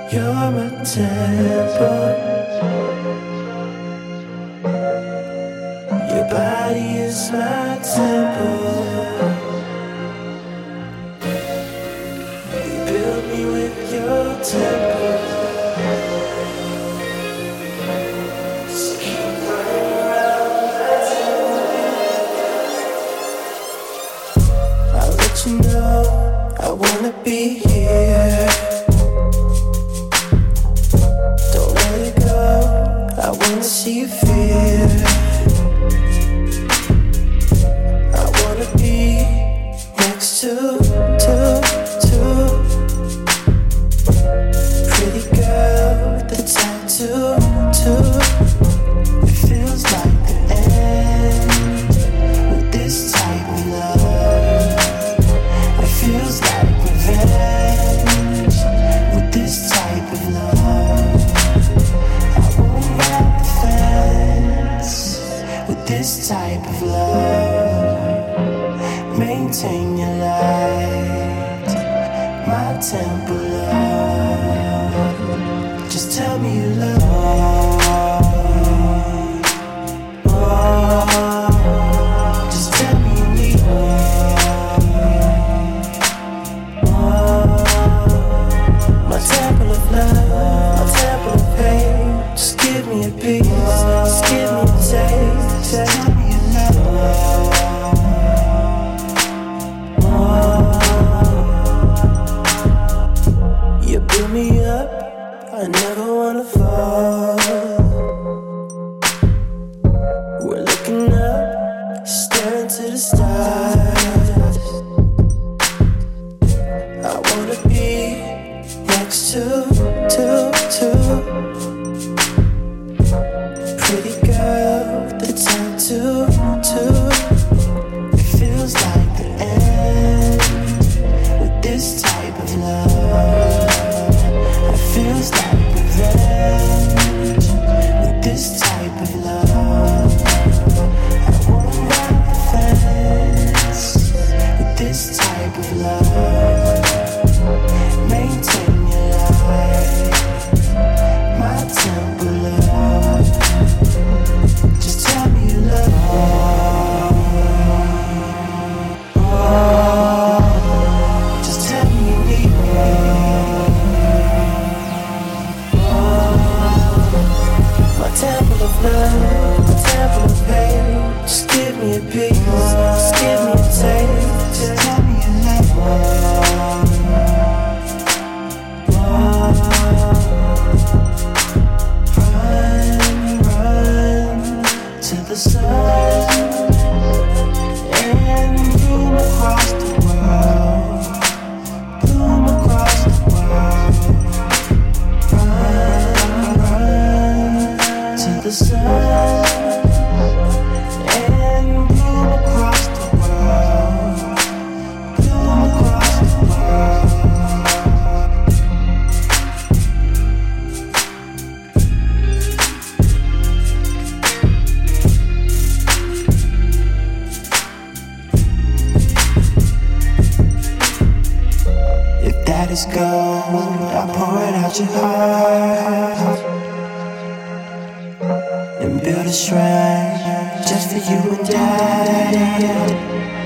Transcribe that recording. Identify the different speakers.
Speaker 1: You're my temple. Your body is my temple. You build me with your temple. So keep running around my temple. I'll let you know I wanna be here. I wanna see you feel. I wanna be next to pretty girl with the tattoo. It feels like the end with this type of love. It feels like revenge with this type of love. With this type of love, maintain your light, my temple love. Just tell me you love. Just tell me you need my temple of love, my temple of pain. Just give me a piece, just give me a taste. Tell me you love. You build me up, I never wanna fall. We're looking up, staring to the stars. I wanna be next to pretty girl with the tattoo. It feels like the end with this type of love. It feels like revenge with this type of love. I won't ride the fence with this type of love. Maintain your life, my temple love. Just tell me you love. Just tell me you need me. My temple of love, my temple of pain. Just give me a piece, just give me a taste. Just tell me you love. Run to the sun and bloom across the world. Bloom across the world. Run to the sun and bloom across the world. Bloom across the world. That is gold, I pour it out your heart and build a shrine just for you and I.